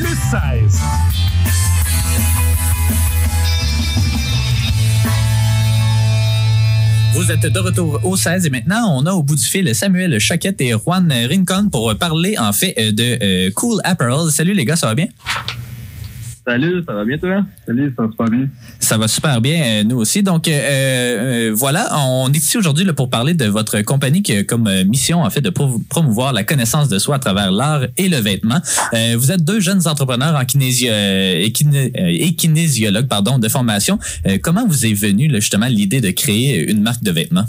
plus 16. Vous êtes de retour au 16 et maintenant, on a au bout du fil Samuel Choquette et Juan Rincon pour parler en fait de Cool Apparel. Salut les gars, ça va bien? Salut, ça va bien toi? Salut, ça va super bien. Ça va super bien, nous aussi. Donc voilà, on est ici aujourd'hui là, pour parler de votre compagnie qui a comme mission en fait de promouvoir la connaissance de soi à travers l'art et le vêtement. Vous êtes deux jeunes entrepreneurs en kinésiologues de formation. Comment vous est venue là, justement l'idée de créer une marque de vêtements?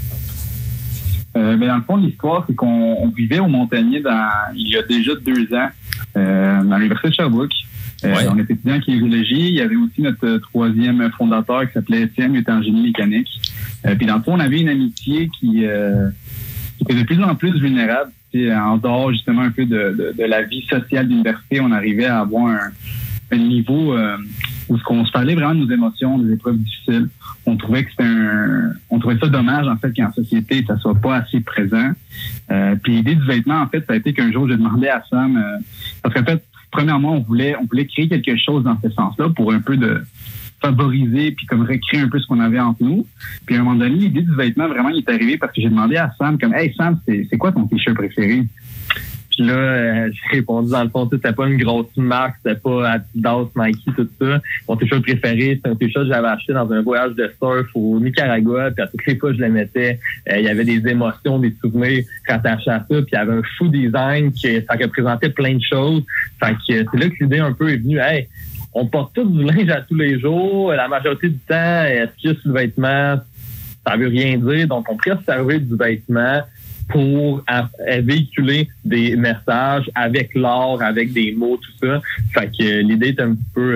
Dans le fond, l'histoire, c'est qu'on vivait au Montagnier il y a déjà 2 ans dans l'Université de Sherbrooke. Ouais. On était étudiant en kinésiologie. Il y avait aussi notre 3e fondateur qui s'appelait Étienne, qui était en génie mécanique. Puis dans le fond, on avait une amitié qui était de plus en plus vulnérable. En dehors justement un peu de la vie sociale d'université, on arrivait à avoir un niveau où on se parlait vraiment de nos émotions, des épreuves difficiles. On trouvait que on trouvait ça dommage en fait qu'en société ça soit pas assez présent. Puis l'idée du vêtement en fait, ça a été qu'un jour j'ai demandé à Sam parce qu'en fait premièrement, on voulait créer quelque chose dans ce sens-là pour un peu de favoriser puis comme recréer un peu ce qu'on avait entre nous. Puis à un moment donné, l'idée du vêtement vraiment il est arrivée parce que j'ai demandé à Sam comme hey Sam, c'est quoi ton t-shirt préféré? Puis là, j'ai répondu dans le fond, c'était pas une grosse marque, c'était pas Adidas, Nike, tout ça. Mon t-shirt préféré, c'est un t-shirt que j'avais acheté dans un voyage de surf au Nicaragua, puis à toutes les fois je le mettais, il y avait des émotions, des souvenirs rattachés à ça, puis il y avait un fou design ça représentait plein de choses. Fait que c'est là que l'idée un peu est venue, hey, on porte tout du linge à tous les jours, la majorité du temps, est-ce que sur le vêtement, ça veut rien dire, donc on pourrait se servir du vêtement pour véhiculer des messages avec l'art, avec des mots, tout ça. Fait que l'idée est un petit peu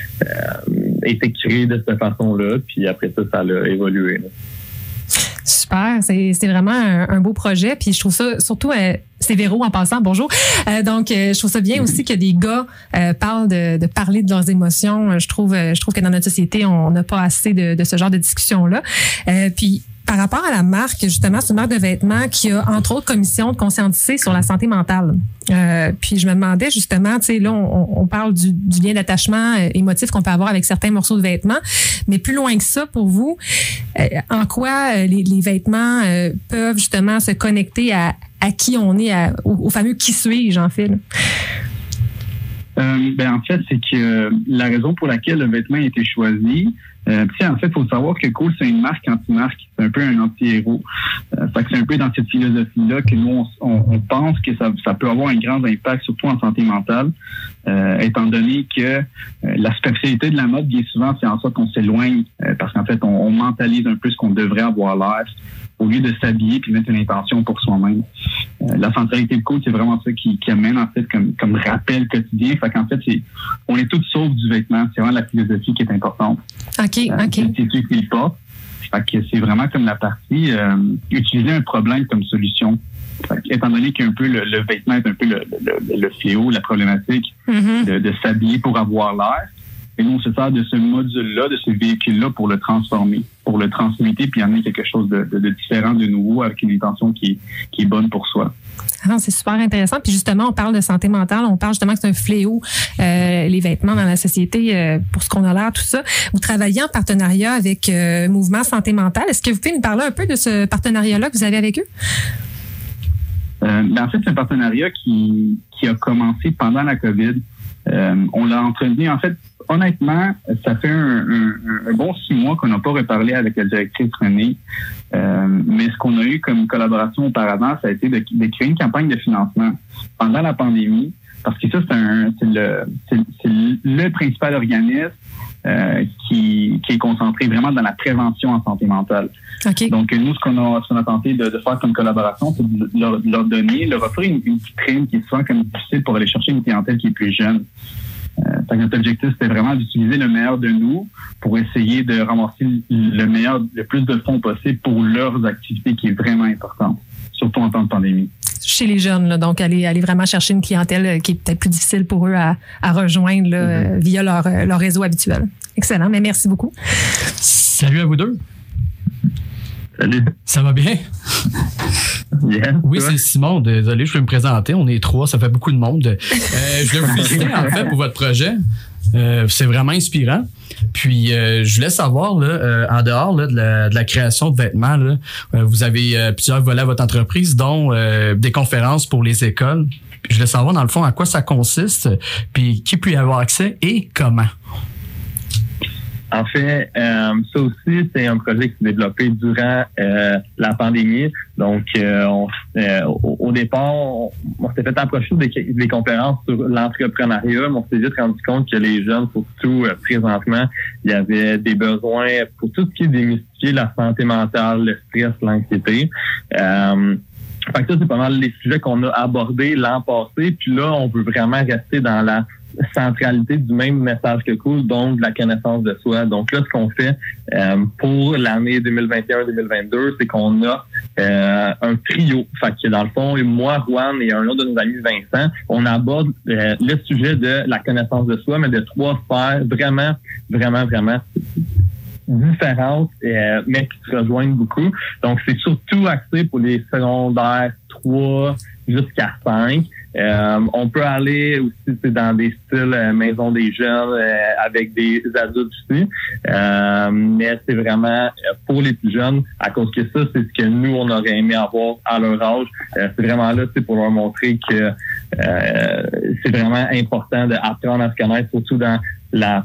été créée de cette façon-là, puis après ça a évolué. Là. Super, c'est vraiment un beau projet, puis je trouve ça surtout c'est Véro en passant, bonjour. Donc je trouve ça bien aussi que des gars parlent de parler de leurs émotions. Je trouve que dans notre société, on n'a pas assez de ce genre de discussion-là. Puis par rapport à la marque, justement, c'est une marque de vêtements qui a, entre autres, commission de conscientiser sur la santé mentale. Puis je me demandais, justement, tu sais, là, on parle du lien d'attachement émotif qu'on peut avoir avec certains morceaux de vêtements, mais plus loin que ça, pour vous, en quoi les vêtements peuvent, justement, se connecter à qui on est, au fameux « qui suis-je », en fait, là? En fait, c'est que la raison pour laquelle le vêtement a été choisi, en fait, il faut savoir que Cool, c'est une marque anti-marque. C'est un peu un anti-héros. Fait que c'est un peu dans cette philosophie-là que nous, on pense que ça peut avoir un grand impact, surtout en santé mentale, étant donné que la superficialité de la mode, bien souvent, c'est en sorte qu'on s'éloigne parce qu'en fait, on mentalise un peu ce qu'on devrait avoir l'air au lieu de s'habiller puis mettre une intention pour soi-même. La centralité de Cool, c'est vraiment ça qui amène en fait comme rappel quotidien. Fait qu'en fait, on est tous saufs du vêtement. C'est vraiment la philosophie qui est importante. OK. C'est celui qui le porte. Fait que c'est vraiment comme la partie utiliser un problème comme solution. Fait que, étant donné qu'un peu le vêtement est un peu le fléau, la problématique de s'habiller pour avoir l'air. Et nous, on se sert de ce module-là, de ce véhicule-là pour le transformer, pour le transmuter puis amener quelque chose de différent, de nouveau, avec une intention qui est bonne pour soi. Ah, c'est super intéressant. Puis justement, on parle de santé mentale, on parle justement que c'est un fléau, les vêtements dans la société, pour ce qu'on a l'air, tout ça. Vous travaillez en partenariat avec Mouvement Santé Mentale. Est-ce que vous pouvez nous parler un peu de ce partenariat-là que vous avez avec eux? En fait, c'est un partenariat qui a commencé pendant la COVID. On l'a entretenu, en fait, honnêtement, ça fait un bon 6 mois qu'on n'a pas reparlé avec la directrice Renée. Mais ce qu'on a eu comme collaboration auparavant, ça a été de créer une campagne de financement pendant la pandémie, parce que ça, c'est le principal organisme qui est concentré vraiment dans la prévention en santé mentale. Okay. Donc, nous, ce qu'on a tenté de faire comme collaboration, c'est de leur offrir une vitrine qui est souvent comme difficile pour aller chercher une clientèle qui est plus jeune. Notre objectif, c'était vraiment d'utiliser le meilleur de nous pour essayer de ramasser le plus de fonds possible pour leurs activités qui est vraiment importante, surtout en temps de pandémie. Chez les jeunes, là, donc aller vraiment chercher une clientèle qui est peut-être plus difficile pour eux à rejoindre là, via leur réseau habituel. Excellent, mais merci beaucoup. Salut à vous deux. Salut. Ça va bien? Yes, Oui, toi? c'est Simon. Désolé, je vais me présenter. On est 3, ça fait beaucoup de monde. Je voulais vous féliciter, en fait, pour votre projet. C'est vraiment inspirant. Puis, je voulais savoir, là, en dehors là, de la création de vêtements, là, vous avez plusieurs volets à votre entreprise, dont des conférences pour les écoles. Puis, je voulais savoir, dans le fond, à quoi ça consiste, puis qui peut y avoir accès et comment. En fait, ça aussi, c'est un projet qui s'est développé durant la pandémie. Donc, au départ, on s'est fait approcher des conférences sur l'entrepreneuriat, mais on s'est vite rendu compte que les jeunes, surtout présentement, il y avait des besoins pour tout ce qui est démystifier la santé mentale, le stress, l'anxiété. Fait que ça, c'est pas mal les sujets qu'on a abordés l'an passé. Puis là, on veut vraiment rester dans la centralité du même message que Cool, donc de la connaissance de soi. Donc là, ce qu'on fait pour l'année 2021-2022, c'est qu'on a un trio. Fait que dans le fond, moi, Juan et un autre de nos amis, Vincent, on aborde le sujet de la connaissance de soi, mais de 3 sphères vraiment différentes, mais qui se rejoignent beaucoup. Donc, c'est surtout axé pour les secondaires 3 jusqu'à 5. On peut aller aussi dans des styles maison des jeunes avec des adultes aussi. Mais c'est vraiment pour les plus jeunes, à cause que ça, c'est ce que nous, on aurait aimé avoir à leur âge. C'est vraiment là, pour leur montrer que c'est vraiment important d'apprendre à se connaître, surtout dans la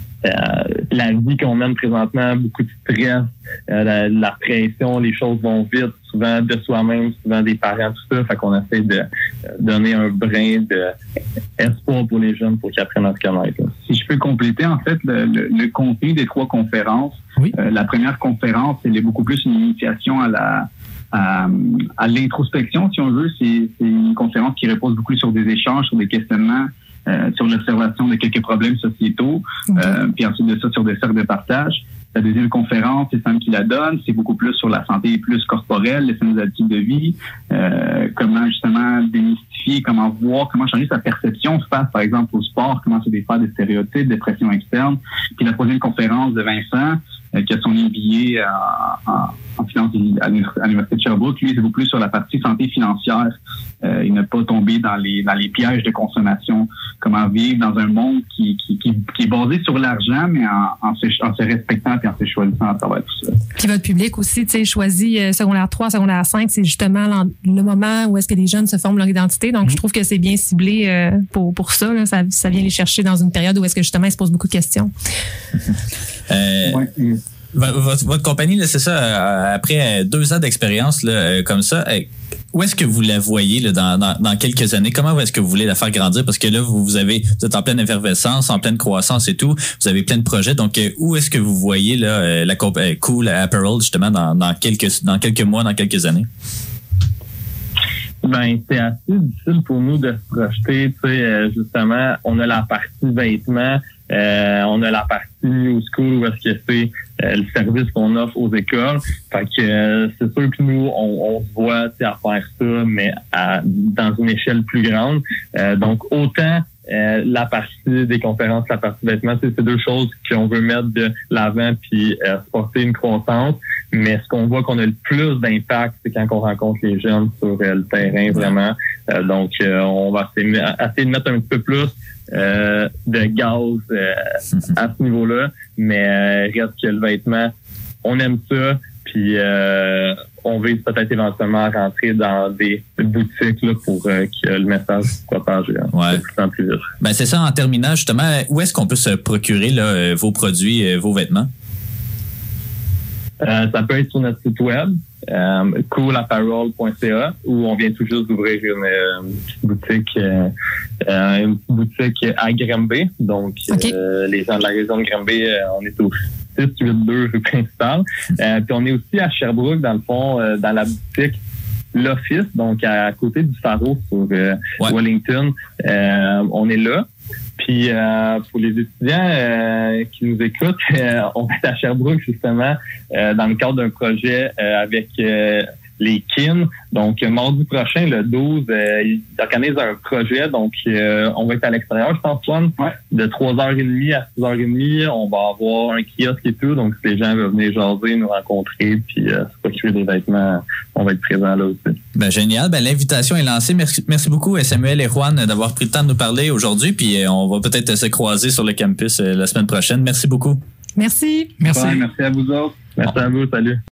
vie qu'on mène présentement, beaucoup de stress, la pression, les choses vont vite, souvent de soi-même, souvent des parents, tout ça. Fait qu'on essaie de donner un brin d'espoir pour les jeunes pour qu'ils apprennent à se connaître. Si je peux compléter, en fait, le contenu des 3 conférences. Oui. La première conférence, elle est beaucoup plus une initiation à l'introspection, si on veut. C'est une conférence qui repose beaucoup sur des échanges, sur des questionnements, sur l'observation de quelques problèmes sociétaux, puis ensuite de ça sur des cercles de partage. La deuxième conférence, c'est Sam qui la donne, c'est beaucoup plus sur la santé plus corporelle, les saines habitudes de vie, comment justement démystifier, comment changer sa perception face, par exemple, au sport, comment se défaire des stéréotypes, des pressions externes. Puis la troisième conférence de Vincent, qui a son MBA en finance à l'Université de Sherbrooke, lui, c'est beaucoup plus sur la partie santé financière. Il n'a pas tombé dans les pièges de consommation. Comment vivre dans un monde qui est basé sur l'argent, mais en se respectant et en se choisissant à travers tout ça. Puis votre public aussi, tu sais, choisi secondaire 3, secondaire 5, c'est justement le moment où est-ce que les jeunes se forment leur identité. Donc, je trouve que c'est bien ciblé pour ça, là. Ça vient les chercher dans une période où est-ce que justement ils se posent beaucoup de questions. Ouais. Votre compagnie, là, c'est ça, après 2 ans d'expérience là, comme ça, où est-ce que vous la voyez là, dans quelques années? Comment est-ce que vous voulez la faire grandir? Parce que là, vous êtes en pleine effervescence, en pleine croissance et tout. Vous avez plein de projets. Donc, où est-ce que vous voyez là, la Cool Apparel justement dans quelques mois, dans quelques années? Ben, c'est assez difficile pour nous de se projeter. Tu sais, justement, on a la partie vêtements, on a la partie New School où est-ce que c'est le service qu'on offre aux écoles. Fait que c'est sûr que nous, on se voit à faire ça, mais dans une échelle plus grande. Donc, autant la partie des conférences, la partie vêtements, c'est 2 choses qu'on veut mettre de l'avant puis porter une croissance. Mais ce qu'on voit qu'on a le plus d'impact, c'est quand on rencontre les jeunes sur le terrain, vraiment. Donc, on va essayer de mettre un petit peu plus de gaz à ce niveau-là. Mais reste que le vêtement, on aime ça. Puis, on vise peut-être éventuellement rentrer dans des boutiques là, pour que le message soit propage de plus en plus vite. Ben, c'est ça, en terminant, justement, où est-ce qu'on peut se procurer là, vos produits, vos vêtements? Ça peut être sur notre site web, coolapparel.ca, où on vient tout juste d'ouvrir une boutique à Granby. Donc, les gens de la région de Granby, on est au 682 rue principale. Puis on est aussi à Sherbrooke, dans le fond, dans la boutique L'Office, donc à côté du Pharo sur Wellington. On est là. Puis pour les étudiants qui nous écoutent, on est à Sherbrooke justement dans le cadre d'un projet avec les KIN. Donc, mardi prochain, le 12, ils organisent un projet. Donc, on va être à l'extérieur, je pense, Antoine, de 3h30 à 6h30. On va avoir un kiosque et tout. Donc, si les gens veulent venir jaser, nous rencontrer, puis se procurer des vêtements, on va être présents là aussi. Ben, génial. Ben, l'invitation est lancée. Merci beaucoup, Samuel et Juan, d'avoir pris le temps de nous parler aujourd'hui. Puis, on va peut-être se croiser sur le campus la semaine prochaine. Merci beaucoup. Merci. Merci. Ouais, merci à vous autres. Merci à vous. Salut.